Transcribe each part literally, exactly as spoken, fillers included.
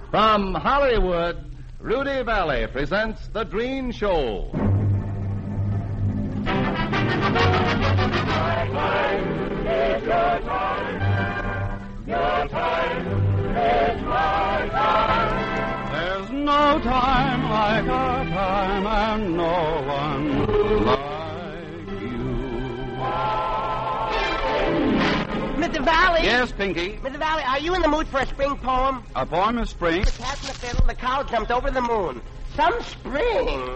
From Hollywood, Rudy Valley presents The Green Show. My time is your time. Your time is my time. There's no time like our time, and no one like you. Mister Valley? Yes, Pinky? Mister Valley, are you in the mood for a spring poem? A poem of spring? The cat and the fiddle, the cow jumped over the moon. Some spring.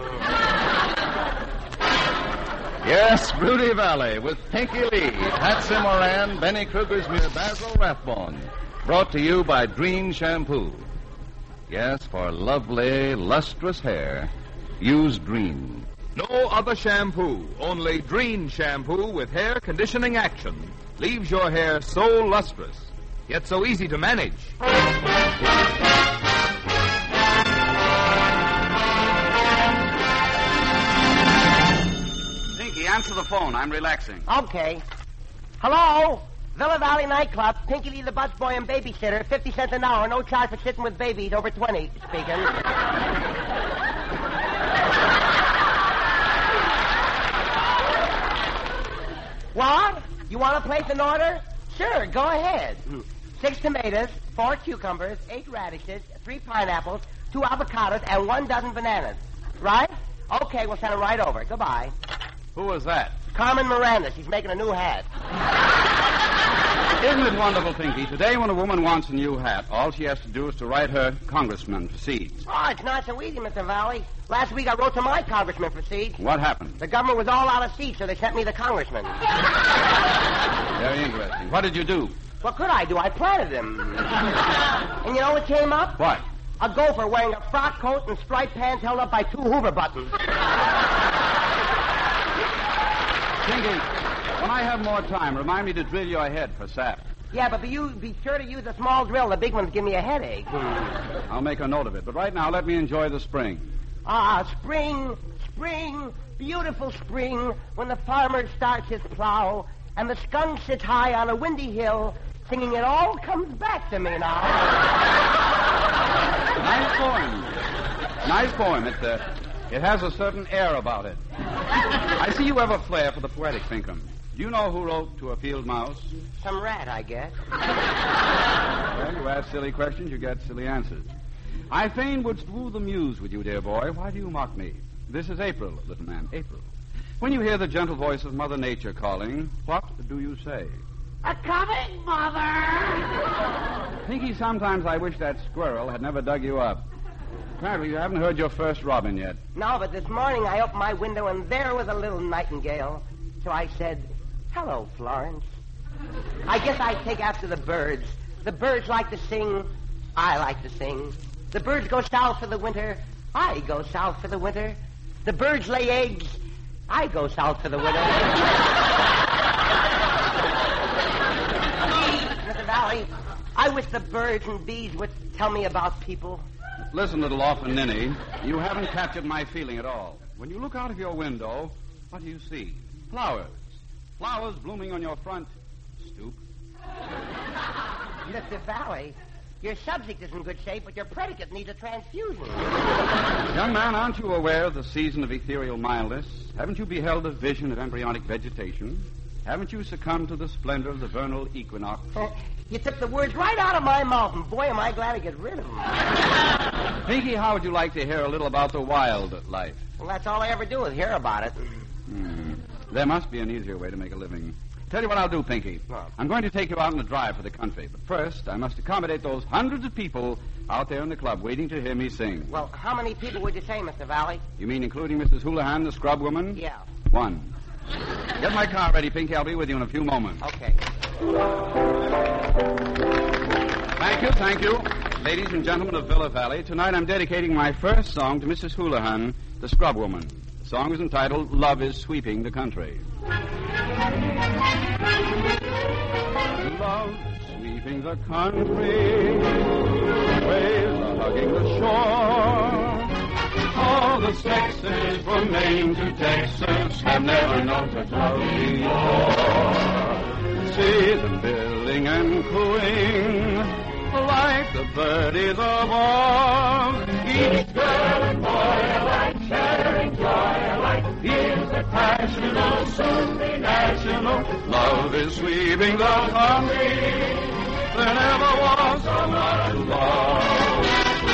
Yes, Rudy Valley with Pinky Lee, Patsy Moran, Benny Kruger's music, Basil Rathbone. Brought to you by Green Shampoo. Yes, for lovely, lustrous hair, use Green. No other shampoo, only Green Shampoo with hair conditioning action. Leaves your hair so lustrous, yet so easy to manage. Pinky, answer the phone. I'm relaxing. Okay. Hello? Villa Valley Nightclub, Pinky Lee the busboy and babysitter, fifty cents an hour, no charge for sitting with babies over twenty, speaking. What? You want to place an order? Sure, go ahead. Six tomatoes, four cucumbers, eight radishes, three pineapples, two avocados, and one dozen bananas. Right? Okay, we'll send them right over. Goodbye. Who was that? Carmen Miranda. She's making a new hat. Isn't it wonderful, Pinky? Today, when a woman wants a new hat, all she has to do is to write her congressman for seeds. Oh, it's not so easy, Mister Valley. Last week I wrote to my congressman for seeds. What happened? The government was all out of seeds, so they sent me the congressman. Very interesting. What did you do? What could I do? I planted him. And you know what came up? What? A gopher wearing a frock coat and striped pants held up by two Hoover buttons. Pinky, when I have more time, remind me to drill your head for sap. Yeah, but be, you, be sure to use a small drill. The big ones give me a headache. I'll make a note of it. But right now, let me enjoy the spring. Ah, spring, spring, beautiful spring, when the farmer starts his plow and the skunk sits high on a windy hill, singing "It All Comes Back to Me Now." Nice poem. Nice poem. It, uh, it has a certain air about it. I see you have a flair for the poetic, Pinkham. Do you know who wrote To a Field Mouse? Some rat, I guess. Well, you ask silly questions, you get silly answers. I fain would woo the muse with you, dear boy. Why do you mock me? This is April, little man, April. When you hear the gentle voice of Mother Nature calling, what do you say? A coming, Mother! Pinky, sometimes I wish that squirrel had never dug you up. Apparently you haven't heard your first robin yet. No, but this morning I opened my window and there was a little nightingale. So I said, "Hello, Florence." I guess I take after the birds. The birds like to sing. I like to sing. The birds go south for the winter. I go south for the winter. The birds lay eggs. I go south for the winter. Mister Valley, I wish the birds and bees would tell me about people. Listen, little orphan ninny, you haven't captured my feeling at all. When you look out of your window, what do you see? Flowers. Flowers blooming on your front stoop. Mister Valley, your subject is in good shape, but your predicate needs a transfusion. Young man, aren't you aware of the season of ethereal mildness? Haven't you beheld a vision of embryonic vegetation? Haven't you succumbed to the splendor of the vernal equinox? Uh, you took the words right out of my mouth, and boy, am I glad to get rid of them. Pinky, how would you like to hear a little about the wild life? Well, that's all I ever do is hear about it. Hmm. There must be an easier way to make a living. Tell you what I'll do, Pinky. What? I'm going to take you out on a drive for the country. But first, I must accommodate those hundreds of people out there in the club waiting to hear me sing. Well, how many people would you say, Mister Valley? You mean including Missus Houlihan, the scrub woman? Yeah. One. Get my car ready, Pinky. I'll be with you in a few moments. Okay. Thank you, thank you. Ladies and gentlemen of Villa Valley, tonight I'm dedicating my first song to Missus Houlihan, the scrub woman. The song is entitled Love is Sweeping the Country. Love sweeping the country, waves are hugging the shore. All the sexes from Maine to Texas have never known such love before. See them billing and cooing, like the birdies above. Each girl and boy alike, sharing joy alike. Here's the passion, will soon be national. Love is sweeping the country. There never was so much love.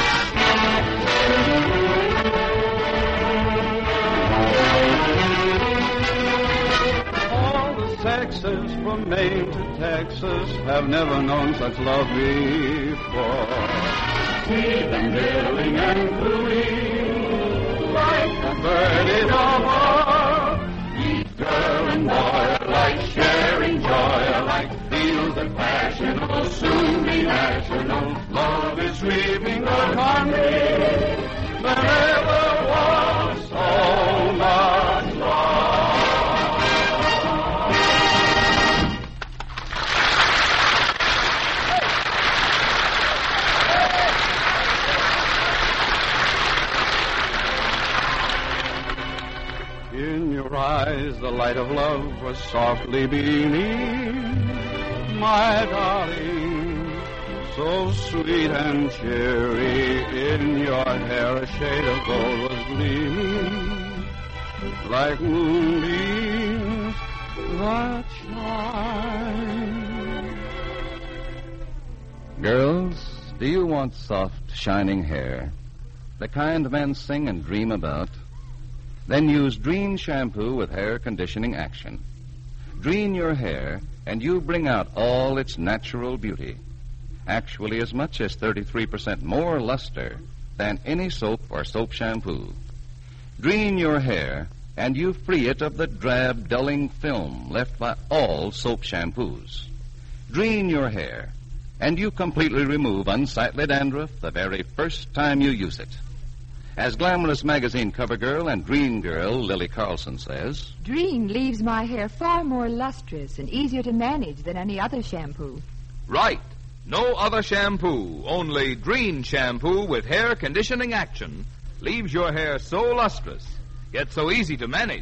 All the sexes from Maine to Texas have never known such love before. See them billing and cooing like the birdies above. Each girl and boy alike, sharing joy alike. Feels that passion will soon be national. Love is sweeping the country. There never was so much love. In your eyes the light of love was softly beaming, my darling, so sweet and cheery. In your hair a shade of gold was gleaming, like moonbeams that shine. Girls, do you want soft, shining hair, the kind men sing and dream about? Then use Dreen shampoo with hair conditioning action. Dreen your hair, and you bring out all its natural beauty. Actually, as much as thirty-three percent more luster than any soap or soap shampoo. Dreen your hair, and you free it of the drab, dulling film left by all soap shampoos. Dreen your hair, and you completely remove unsightly dandruff the very first time you use it. As glamorous magazine cover girl and Dreen girl Lily Carlson says, Dreen leaves my hair far more lustrous and easier to manage than any other shampoo. Right. No other shampoo, only Dreen shampoo with hair conditioning action leaves your hair so lustrous, yet so easy to manage.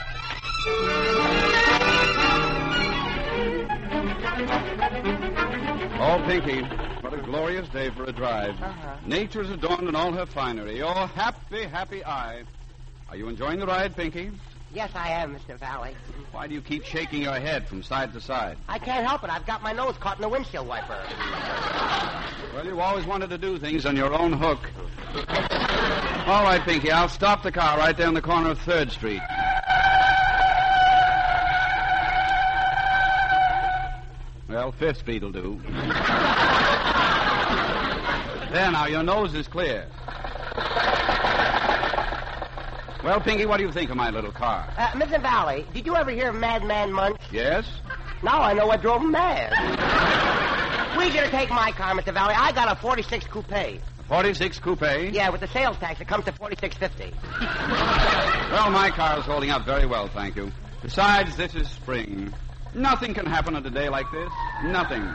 Oh, Pinky, what a glorious day for a drive. Uh-huh. Nature's adorned in all her finery. Oh, happy, happy eye. Are you enjoying the ride, Pinky? Yes, I am, Mister Valley. Why do you keep shaking your head from side to side? I can't help it. I've got my nose caught in the windshield wiper. Well, you've always wanted to do things on your own hook. All right, Pinky, I'll stop the car right there on the corner of third Street. Well, fifth Street will do. There now, your nose is clear. Well, Pinky, what do you think of my little car? Uh, Mister Valley, did you ever hear of Madman Munch? Yes? Now I know what drove him mad. We gonna take my car, Mister Valley. I got a forty-six coupe. A forty-six coupe? Yeah, with the sales tax, it comes to forty-six fifty. Well, my car is holding up very well, thank you. Besides, this is spring. Nothing can happen on a day like this. Nothing.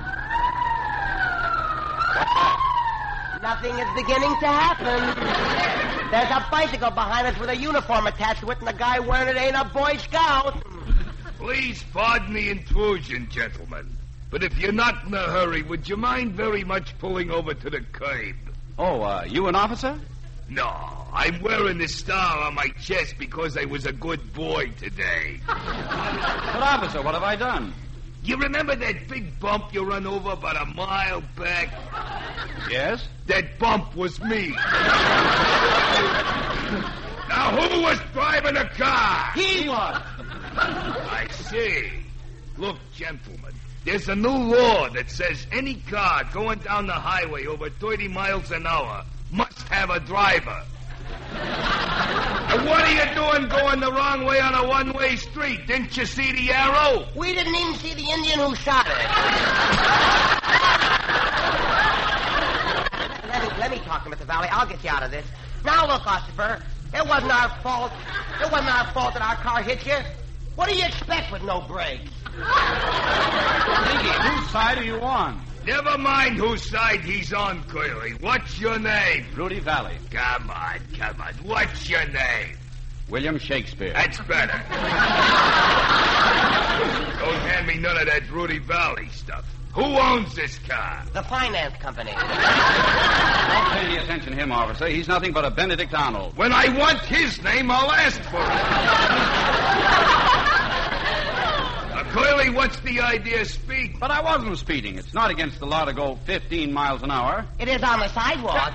Nothing is beginning to happen. There's a bicycle behind us with a uniform attached to it, and the guy wearing it ain't a Boy Scout. Please pardon the intrusion, gentlemen. But if you're not in a hurry, would you mind very much pulling over to the curb? Oh, uh, you an officer? No, I'm wearing the star on my chest because I was a good boy today. But, officer, what have I done? You remember that big bump you run over about a mile back? Yes? That bump was me. Now, who was driving the car? He was. I see. Look, gentlemen, there's a new law that says any car going down the highway over thirty miles an hour must have a driver. And what are you doing going the wrong way on a one-way street? Didn't you see the arrow? We didn't even see the Indian who shot it. let, me, let me talk to Mister Valley. I'll get you out of this. Now, look, Ossifer, it wasn't our fault. It wasn't our fault that our car hit you. What do you expect with no brakes? Pinky, whose side are you on? Never mind whose side he's on, Curly. What's your name? Rudy Valley. Come on, come on. What's your name? William Shakespeare. That's better. Don't hand me none of that Rudy Valley stuff. Who owns this car? The finance company. Don't pay any attention to him, officer. He's nothing but a Benedict Arnold. When I want his name, I'll ask for it. Now, clearly, what's the idea? Speak. But I wasn't speeding. It's not against the law to go fifteen miles an hour. It is on the sidewalk.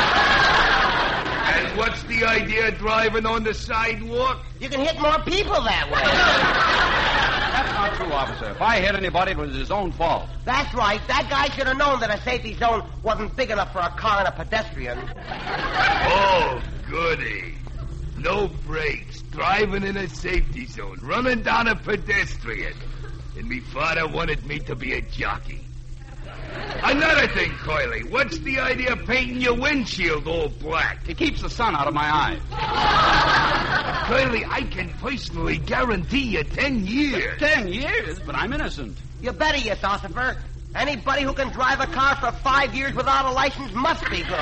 And what's the idea driving on the sidewalk? You can hit more people that way. That's not true, officer. If I hit anybody, it was his own fault. That's right. That guy should have known that a safety zone wasn't big enough for a car and a pedestrian. Oh, goody. No brakes, driving in a safety zone, running down a pedestrian. And me father wanted me to be a jockey. Another thing, Coily, what's the idea of painting your windshield all black? It keeps the sun out of my eyes. Coily, I can personally guarantee you ten years. Ten years? But I'm innocent. You better, you Ossifer. Anybody who can drive a car for five years without a license must be good.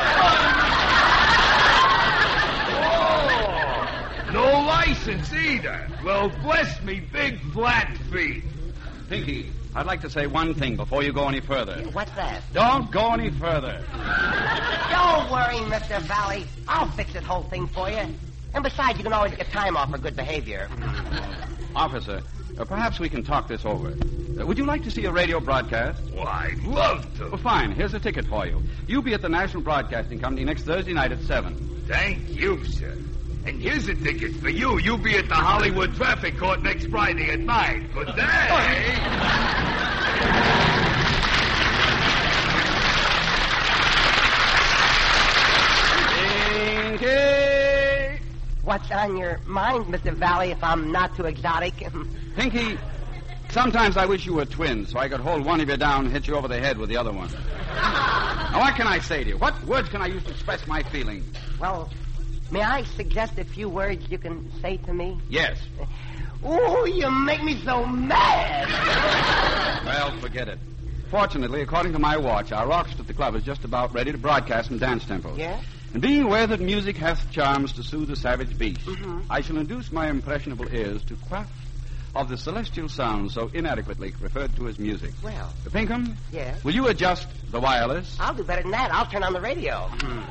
Oh, no license either. Well, bless me big flat feet. Pinky, I'd like to say one thing before you go any further. What's that? Don't go any further. Don't worry, Mister Valley. I'll fix this whole thing for you. And besides, you can always get time off for good behavior. Officer, uh, perhaps we can talk this over. Uh, would you like to see a radio broadcast? Why, I'd love to. Well, fine. Here's a ticket for you. You'll be at the National Broadcasting Company next Thursday night at seven. Thank you, sir. And here's a ticket for you. You'll be at the Hollywood Traffic Court next Friday at nine. Good day. Pinky! What's on your mind, Mister Valley, if I'm not too exotic? Pinky, sometimes I wish you were twins so I could hold one of you down and hit you over the head with the other one. Now, what can I say to you? What words can I use to express my feelings? Well, may I suggest a few words you can say to me? Yes. Ooh, you make me so mad. Well, forget it. Fortunately, according to my watch, our orchestra at the club is just about ready to broadcast some dance tempos. Yeah? And being aware that music hath charms to soothe the savage beast, Mm-hmm. I shall induce my impressionable ears to quaff of the celestial sounds so inadequately referred to as music. Well, Pinkham? yes? Will you adjust the wireless? I'll do better than that. I'll turn on the radio.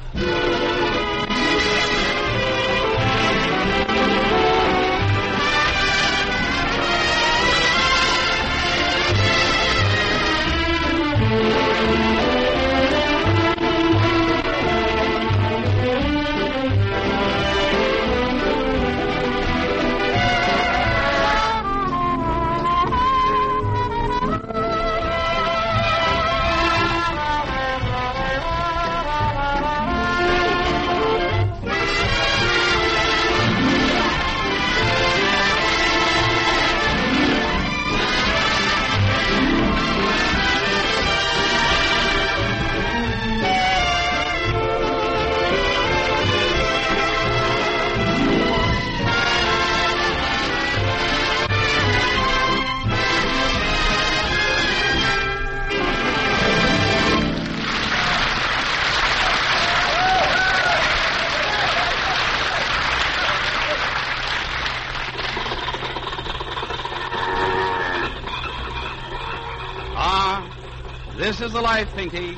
This is the life, Pinky.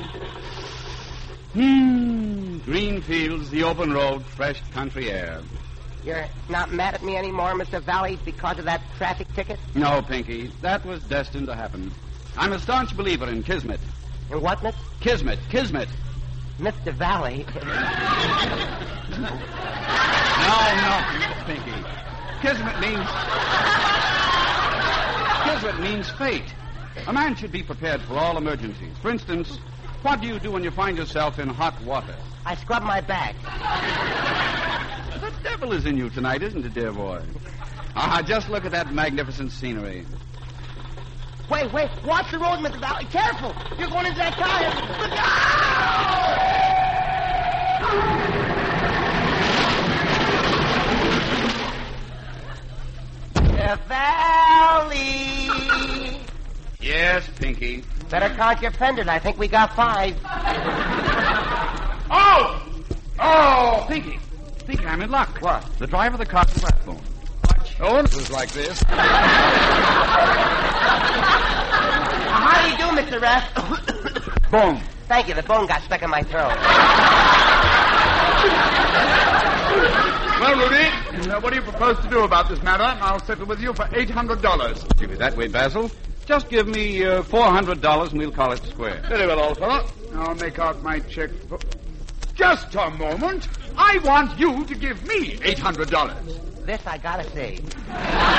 Hmm. Green fields, the open road, fresh country air. You're not mad at me anymore, Mister Valley, because of that traffic ticket? No, Pinky. That was destined to happen. I'm a staunch believer in Kismet. In what, Miss? Kismet. Kismet. Mister Valley. No, no, no, Pinky. Kismet means... Kismet means fate. A man should be prepared for all emergencies. For instance, what do you do when you find yourself in hot water? I scrub my back. The devil is in you tonight, isn't it, dear boy? Ah, just look at that magnificent scenery. Wait, wait. Watch the road, Mister Valley. Careful. You're going into that car. The Valley. Yes, Pinky. Better count your fenders. I think we got five. Oh! Oh! Pinky. Pinky, I'm in luck. What? The driver of the car is Rathbone. Watch. Oh, it was like this. how do you do, Mister Rath? Boom. Thank you. The bone got stuck in my throat. Well, Rudy, uh, what do you propose to do about this matter? I'll settle with you for eight hundred dollars. Keep it that way, Basil. Just give me uh, four hundred dollars and we'll call it square. Very well, old fellow. I'll make out my check. For... Just a moment. I want you to give me eight hundred dollars. This I gotta see. Oh,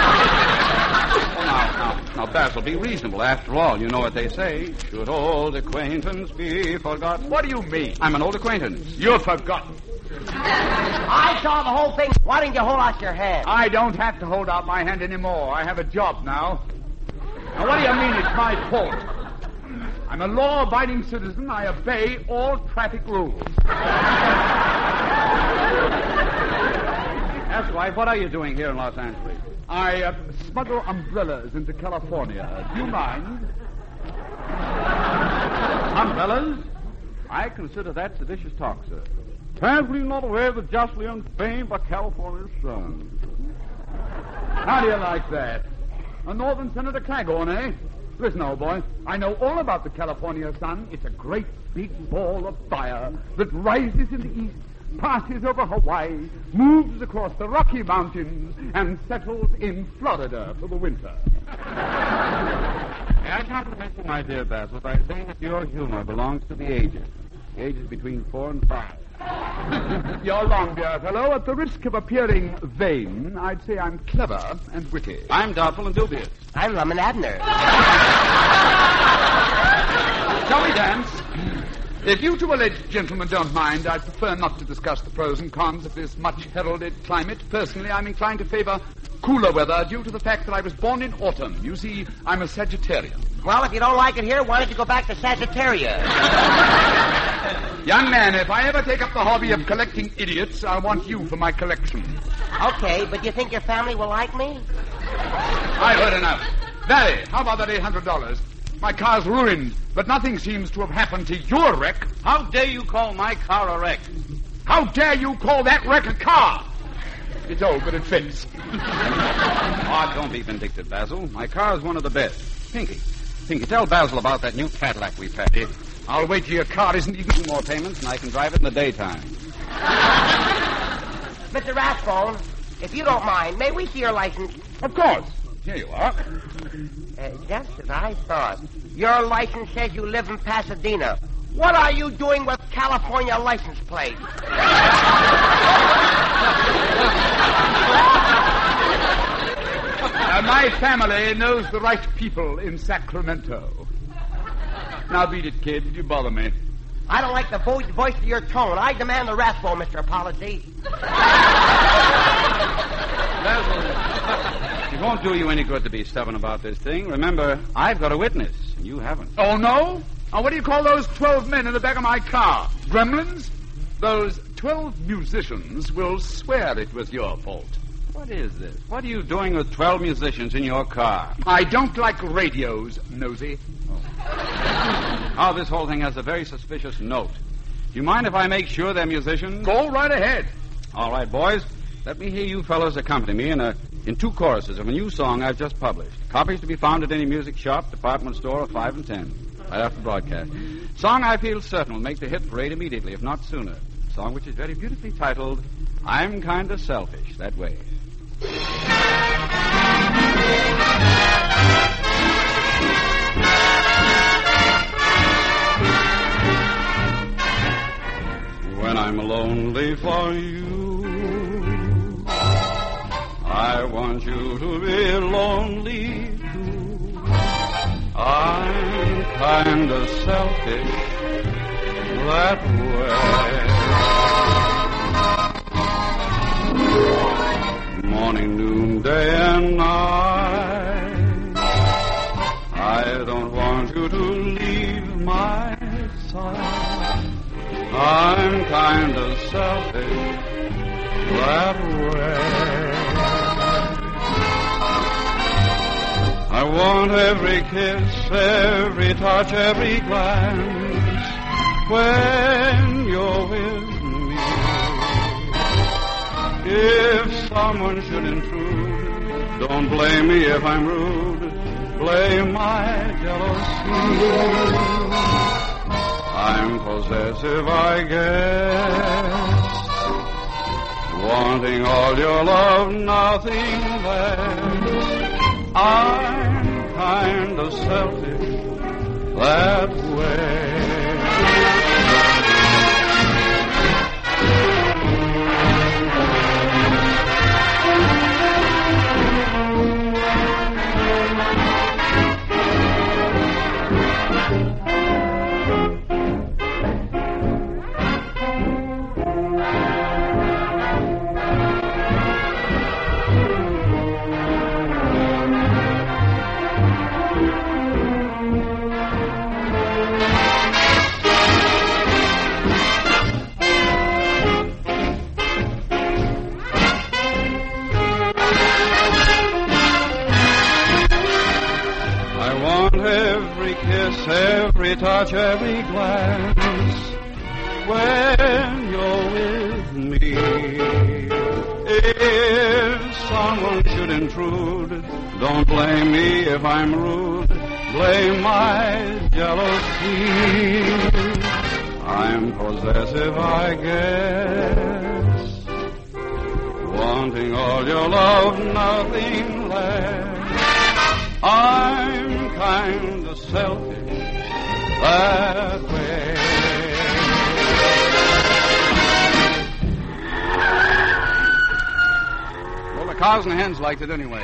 now, now, now, Basil, be reasonable. After all, you know what they say. Should old acquaintance be forgotten? What do you mean? I'm an old acquaintance. You're forgotten. I saw the whole thing. Why didn't you hold out your hand? I don't have to hold out my hand anymore. I have a job now. Now, what do you mean it's my fault? I'm a law-abiding citizen. I obey all traffic rules. That's right. What are you doing here in Los Angeles? I uh, smuggle umbrellas into California. Do you mind? Umbrellas? I consider that seditious talk, sir. Apparently not aware of the justly unfamed by California's son. How do you like that? A Northern Senator Claghorn, eh? Listen, old boy, I know all about the California sun. It's a great big ball of fire that rises in the east, passes over Hawaii, moves across the Rocky Mountains, and settles in Florida for the winter. May I compliment you, my dear Basil, by saying that your humor belongs to the ages. The ages between four and five. You're wrong, dear fellow. At the risk of appearing vain, I'd say I'm clever and witty. I'm doubtful and dubious. I'm Lum and Abner. Shall we dance? If you two alleged gentlemen don't mind, I'd prefer not to discuss the pros and cons of this much-heralded climate. Personally, I'm inclined to favor cooler weather due to the fact that I was born in autumn. You see, I'm a Sagittarian. Well, if you don't like it here, why don't you go back to Sagittaria? Young man, if I ever take up the hobby of collecting idiots, I want you for my collection. Okay, but you think your family will like me? I've heard enough. Valley, how about that eight hundred dollars? My car's ruined, but nothing seems to have happened to your wreck. How dare you call my car a wreck? How dare you call that wreck a car? It's old, but it fits. Oh, don't be vindictive, Basil. My car is one of the best. Pinky, Pinky, tell Basil about that new Cadillac we've had. I'll wait till your car isn't even... Two more payments, and I can drive it in the daytime. Mister Rathbone, if you don't mind, may we see your license? Of course. Here you are. Uh, just as I thought. Your license says you live in Pasadena. What are you doing with California license plate? Uh, my family knows the right people in Sacramento. Now beat it, kid. Did you bother me? I don't like the vo- voice of your tone. I demand the Rathbone, Mister Apology. Basil, it won't do you any good to be stubborn about this thing. Remember, I've got a witness, and you haven't. Oh, no? Oh, what do you call those twelve men in the back of my car? Gremlins? Those twelve musicians will swear it was your fault. What is this? What are you doing with twelve musicians in your car? I don't like radios, nosy. Oh, this whole thing has a very suspicious note. Do you mind if I make sure they're musicians? Go right ahead. All right, boys. Let me hear you fellows accompany me in a in two choruses of a new song I've just published. Copies to be found at any music shop, department store, or five and ten, right after broadcast. Song I feel certain will make the hit parade immediately, if not sooner. A song which is very beautifully titled, I'm Kinda Selfish That Way. When I'm lonely for you, I want you to be lonely too. I'm kinda selfish that way. Morning, noon, day, and night, I don't want you to leave my side. I'm kinda selfish that way. I want every kiss, every touch, every glance when you're with me. If someone should intrude, don't blame me if I'm rude. blame my jealousy. I'm possessive, I guess, wanting all your love, nothing less. I'm kind of selfish that way. Every touch, every glance, when you're with me. If someone should intrude, don't blame me if I'm rude. Blame my jealousy. I'm possessive, I guess, wanting all your love, nothing less. I'm kind of selfish that way. Well, the cows and hens liked it anyway.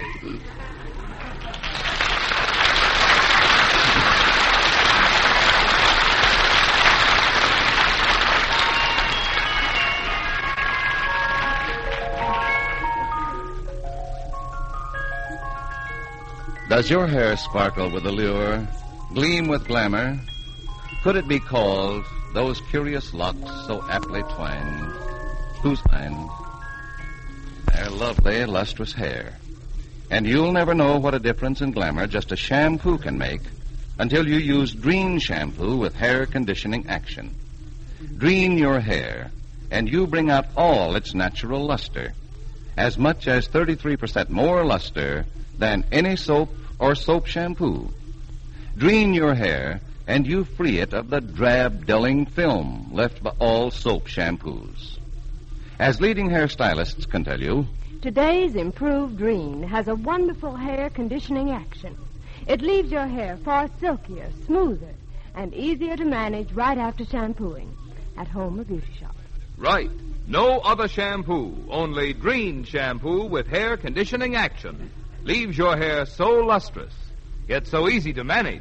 Does your hair sparkle with allure, gleam with glamour? Could it be called those curious locks so aptly twined? Whose kind? Their lovely, lustrous hair. And you'll never know what a difference in glamour just a shampoo can make until you use Dreen shampoo with hair conditioning action. Dreen your hair, and you bring out all its natural luster, as much as thirty-three percent more luster than any soap or soap shampoo. Dreen your hair, and you free it of the drab, dulling film left by all soap shampoos. As leading hairstylists can tell you, today's improved Dreen has a wonderful hair conditioning action. It leaves your hair far silkier, smoother, and easier to manage right after shampooing at home or beauty shop. Right. No other shampoo, only Dreen shampoo with hair conditioning action. Leaves your hair so lustrous, yet so easy to manage.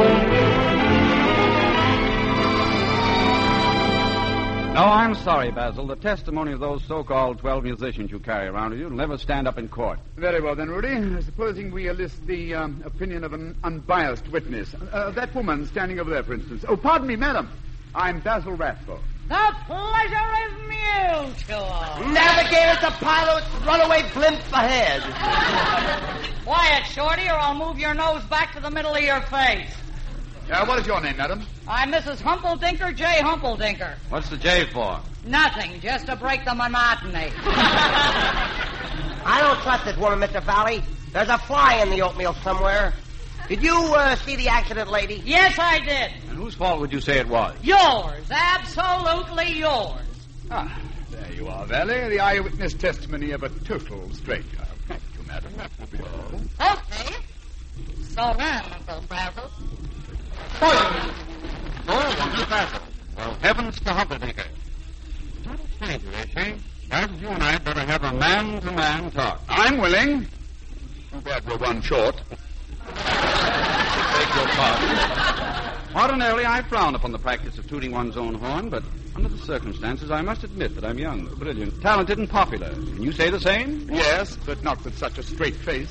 No, I'm sorry, Basil. The testimony of those so-called twelve musicians you carry around with you will never stand up in court. Very well, then, Rudy. Supposing we enlist the um, opinion of an unbiased witness. Uh, that woman standing over there, for instance. Oh, pardon me, madam. I'm Basil Rathbone. The pleasure is mutual. Navigator to pilot's runaway blimp ahead. Quiet, Shorty, or I'll move your nose back to the middle of your face. Uh, what is your name, madam? I'm Missus Humpeldinker, J. Humpeldinker. What's the J for? Nothing, just to break the monotony. I don't trust this woman, Mister Valley. There's a fly in the oatmeal somewhere. Did you uh, see the accident, lady? Yes, I did. And whose fault would you say it was? Yours, absolutely yours. Ah, there you are, Valley. The eyewitness testimony of a total stranger. Thank you, madam. Okay. So then, Mister Basil. Oh, Mister Basil. Well, heavens to Humpeldinker. Not a stranger, is she? Perhaps you and I had better have a man-to-man talk. I'm willing. Too bad we're one short. Beg your pardon. Ordinarily, I frown upon the practice of tooting one's own horn, but under the circumstances, I must admit that I'm young, brilliant, talented, and popular. Can you say the same? Yes, but not with such a straight face.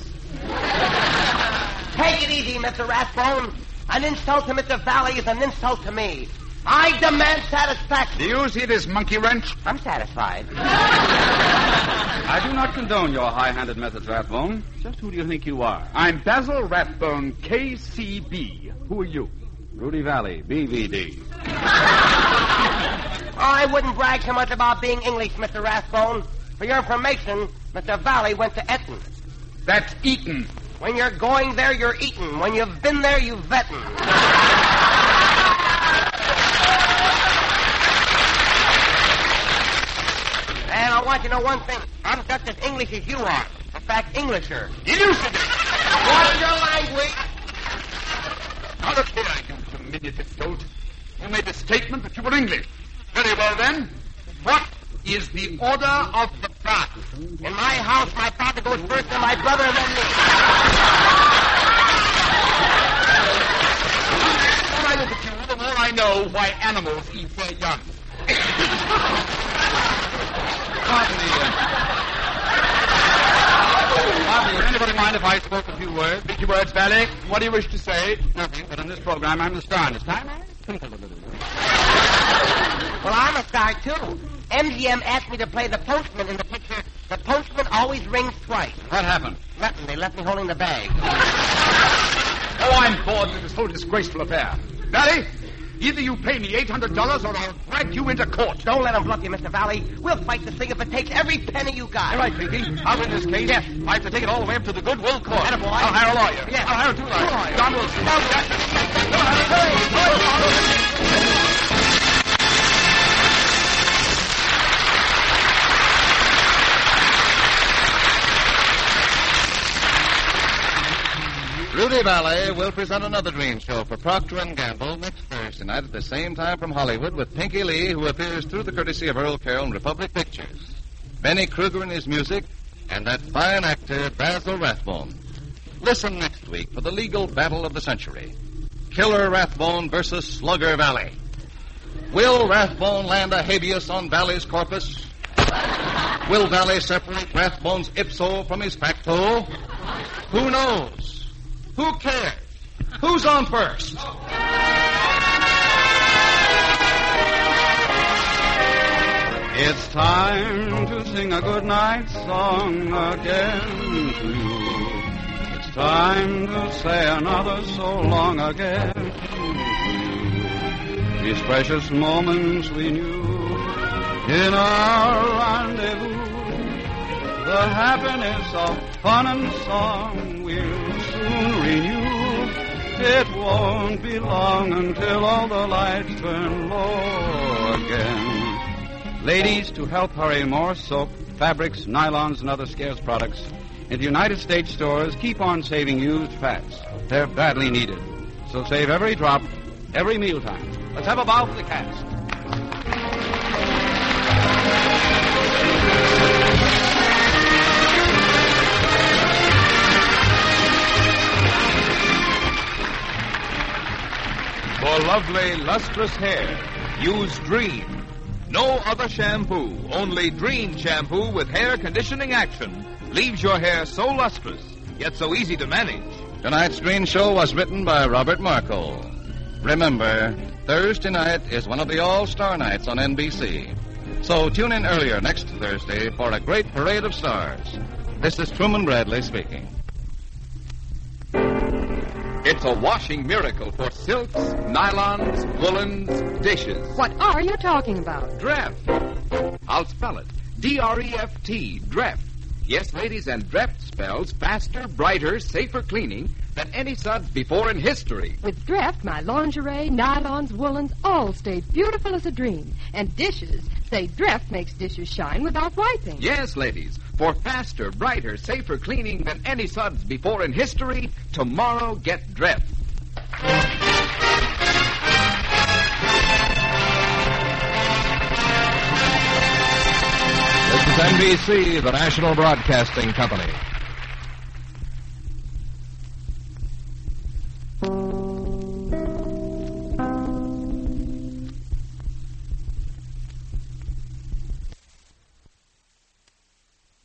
Take it easy, Mister Rathbone. An insult to Mister Valley is an insult to me. I demand satisfaction. Do you see this monkey wrench? I'm satisfied. I do not condone your high-handed methods, Rathbone. Just who do you think you are? I'm Basil Rathbone, K C B. Who are you? Rudy Valley, B V D. I wouldn't brag so much about being English, Mister Rathbone. For your information, Mister Valley went to Eton. That's Eton. When you're going there, you're eating. When you've been there, you've vetting. And I want you to know one thing. I'm just as English as you are. In fact, Englisher. Elucidate. What's your language? Now look here, you diminutive dolt. You made a statement that you were English. Very well, then. What is the order of the plot? In my house, my father goes first and my brother and then me. The more I look at you, the more I know why animals eat their young. Pardon me. Uh, pardon me. Would anybody mind if I spoke a few words? Speak your words, Valley. What do you wish to say? Nothing, but in this program, I'm the star. And it's time I twinkled a little. Well, I'm a star, too. M G M asked me to play the postman in the picture The Postman Always Rings Twice. What happened? Nothing. They left me holding the bag. Oh, I'm bored with this whole disgraceful affair. Valley, either you pay me eight hundred dollars or I'll drag you into court. Don't let them bluff you, Mister Valley. We'll fight this thing if it takes every penny you got. All right, Pinky. I'll win this case. Yes. I have to take it all the way up to the Goodwill Court. Attaboy. I'll hire a lawyer. Yes. I'll hire two lawyers. Two lawyers. John Wilson. No, Rudy Valley will present another dream show for Procter and Gamble next Thursday night at the same time from Hollywood with Pinky Lee, who appears through the courtesy of Earl Carroll and Republic Pictures, Benny Kruger in his music, and that fine actor Basil Rathbone. Listen next week for the legal battle of the century. Killer Rathbone versus Slugger Valley. Will Rathbone land a habeas on Valley's corpus? Will Valley separate Rathbone's ipso from his facto? Who knows? Who cares? Who's on first? It's time to sing a good night song again to you. It's time to say another so long again to you. These precious moments we knew in our rendezvous. The happiness of fun and song we'll soon renew. It won't be long until all the lights turn low again. Ladies, to help hurry more soap, fabrics, nylons, and other scarce products into United States stores, keep on saving used fats. They're badly needed. So save every drop, every mealtime. Let's have a bow for the cast. For lovely, lustrous hair, use Dream. No other shampoo, only Dream shampoo with hair conditioning action leaves your hair so lustrous, yet so easy to manage. Tonight's Dream Show was written by Robert Marco. Remember, Thursday night is one of the all-star nights on N B C. So tune in earlier next Thursday for a great parade of stars. This is Truman Bradley speaking. It's a washing miracle for silks, nylons, woolens, dishes. What are you talking about? Dreft. I'll spell it. D R E F T, Dreft. Yes, ladies, and Dreft spells faster, brighter, safer cleaning than any suds before in history. With Dreft, my lingerie, nylons, woolens all stay beautiful as a dream. And dishes, say Dreft makes dishes shine without wiping. Yes, ladies, for faster, brighter, safer cleaning than any suds before in history, tomorrow get Dreft. This is N B C, the National Broadcasting Company.